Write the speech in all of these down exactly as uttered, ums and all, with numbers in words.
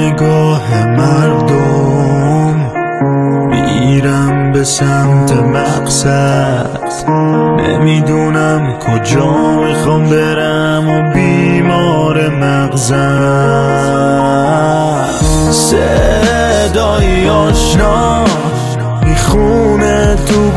نگاه مردم میرم به سمت مقصد، نمیدونم کجا میخوام برم و بیمار مغزم. صدای آشنا میخونه تو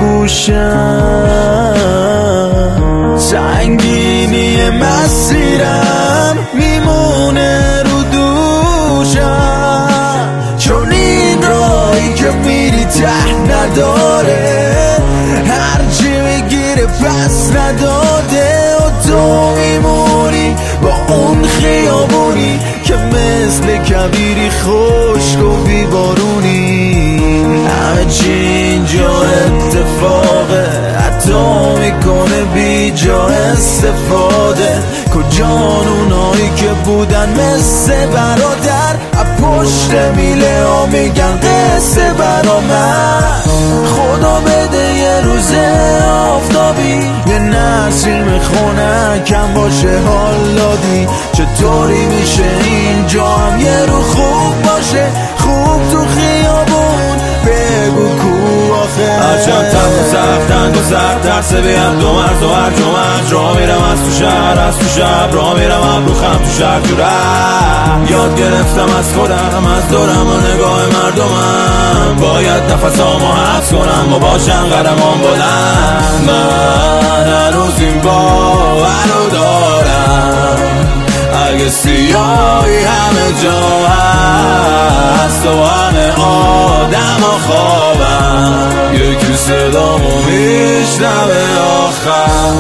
گوشم، سنگینی مسیرم میمونه رو دوشم، چون این راهی که میری ته نداره، هرچی میگیره پس نداده، و تو میمونی با اون خیابونی که مثل کبیری خشک و بیبارونی. همه چی اینجا اتفاقه، حتی میکنه بی جا استفاده. کجان اونایی که بودن مثل برادر، پشت میله ها میگن قصه برا من. خدا بده یه روزه آفتابی، یه نسیم خونه کم باشه حال دادی. چطوری میشه اینجا هم یه رو خوب باشه، خوب تو خیابون بگو کو آخه. هرچند تب و سختنگ و سخت ترسه بیم دو مرز و هر جمعت را میرم از تو شهر، از تو شب را میرم ابرو خم تو شهر تو ره. یاد گرفتم از خودم، از دورم و نگاه مردمم، باید نفسامو حبس کنم و باشم قدمام بلند. من هنوز این باور رو دارم، اگه سیاهی همه جا هست و همه آدم و خوابم، یکی صدامو میشنوه آخر.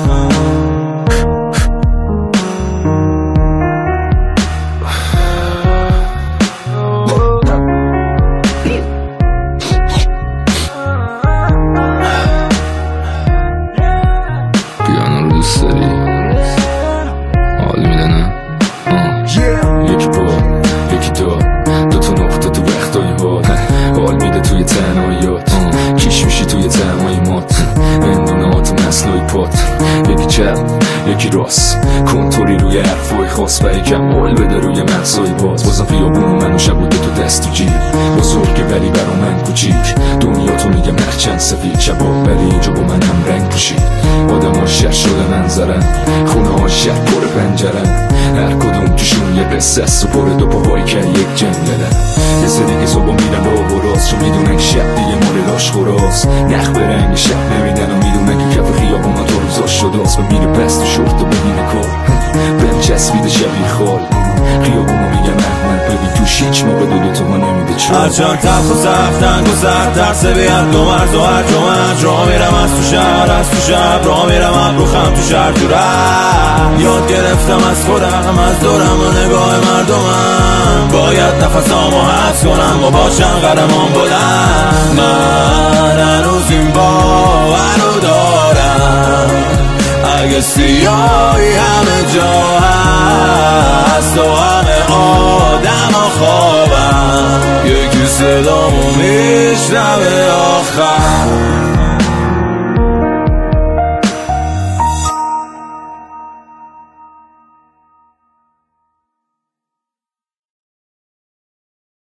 پیانو رو دوست داری؟ حال میده نه؟ یکی پا یکی دو، دو تا نقطه تو وقتای باد، حال میده توی تنهاییات، کیش میشی توی تنهایی مات، اندونه ها تو نسلای پات. یکی چپ یکی راست، کنتوری روی حرفای خاص و یکم حال بده روی مغزای باز. بازم خیابون منو شبوده تو دست تو جیب، بزرگه ولی برا من کوچیک. دنیا تو میگم نخچند سفید، شبا ولی اینجا با من هم رنگ پوشید. آدم ها شهر شده منظرن، خونه ها شهر پر پنجرن، هر کدوم توشون یه قصه است و پر دو پاهایی که یک جنگلن. یه سری که صبح میرن با براز، چون میدونن شب دیگه مال لاش خوراست. نخ به رنگ شب نمیدن و میدونن که کف خیابون ها تو روزا شده است، و میره پس تو شورت و ببینه کار بهم چسبیده شبیه خال. خیابون ها میگن احمد ببین توش هیچ موقع دو دوتا ما نمیده چون. هرچند تلخ و سختنگ و سخت ترسه بیم دو مرز و هر جمعت را میرم از تو شهر، از تو شب را میرم ابرو خم تو شهر تو ره. یاد گرفتم از خودم، از دورم و نگاه مردمم، باید نفسامو حبس کنم و باشم قدمام بلند. من هنوز این باور رو دارم، اگه سیاهی همه جا هست و همه آدم و خوابم، یکی صدامو میشنوه آخر.